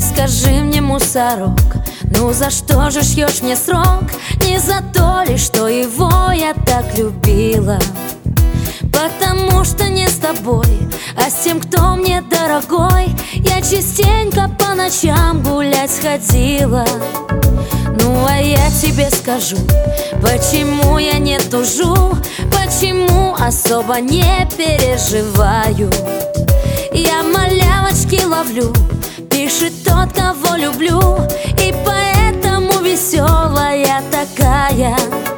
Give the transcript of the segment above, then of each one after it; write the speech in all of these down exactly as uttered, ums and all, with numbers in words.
скажи мне, мусорок, ну за что же шьешь мне срок? Не за то ли, что его я так любила? Потому что не с тобой, а с тем, кто мне дорогой, я частенько по ночам гулять сходила. Ну а я тебе скажу, почему я не тужу, почему особо не переживаю. Я малявочки ловлю, пишет тот, кого люблю, и поэтому веселая такая.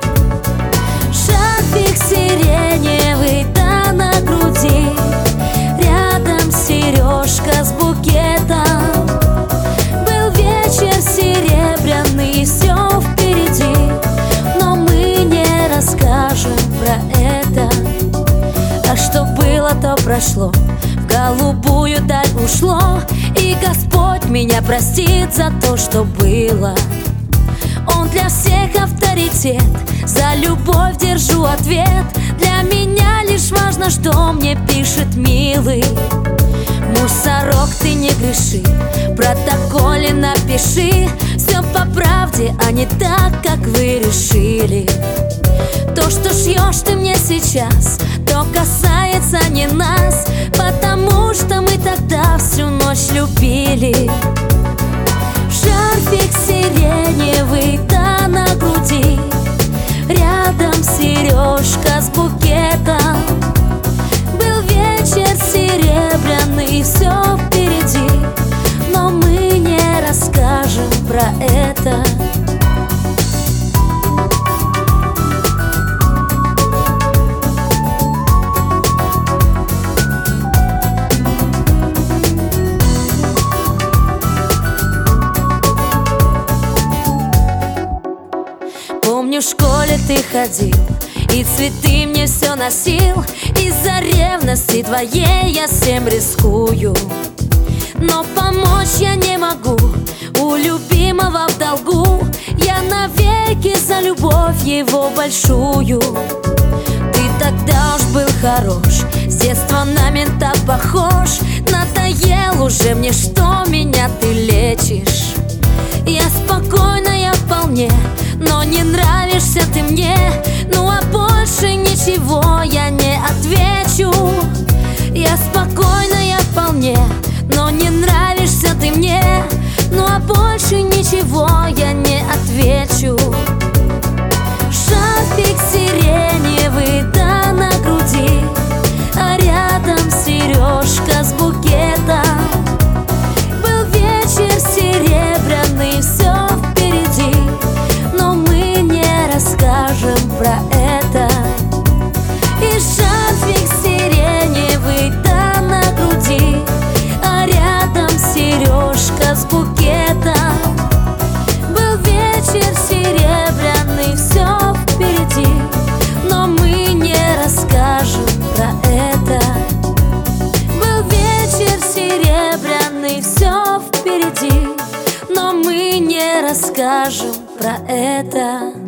Шарфик сиреневый, да на груди, рядом сережка с букетом. Был вечер серебряный, все впереди, но мы не расскажем про это. А что было, то прошло, в голубую даль ушло, и Господь меня простит за то, что было. Он для всех авторитет, за любовь держу ответ. Для меня лишь важно, что мне пишет милый. Мусорок, ты не греши, в протоколе напиши все по правде, а не так, как вы решили. То, что шьешь ты мне сейчас, то касается не нас, потому что мы тогда всю ночь любили. Шарфик сиреневый, да на груди, рядом сережка с букетом. Был вечер серебряный, все впереди, но мы не расскажем про это. Помню, в школе ты ходил и цветы мне все носил. Из-за ревности твоей я всем рискую, но помочь я не могу, у любимого в долгу. Я навеки за любовь его большую. Ты тогда уж был хорош, с детства на мента похож. Надоел уже мне, что меня ты лечишь. Я спокойная вполне, но не нравишься ты мне. Ну а больше ничего я не отвечу. Я спокойная вполне, но не нравишься ты мне. Ну а больше ничего я не отвечу. Шарфик сиреневый, да на груди, а рядом сережка с букетом. Был вечер серебряный, все впереди, но мы не расскажем про это. И шарфик сиреневый, да на груди, а рядом сережка с букетом. Был вечер серебряный, все впереди, но мы не расскажем про это. Был вечер серебряный, все впереди, но мы не расскажем про это.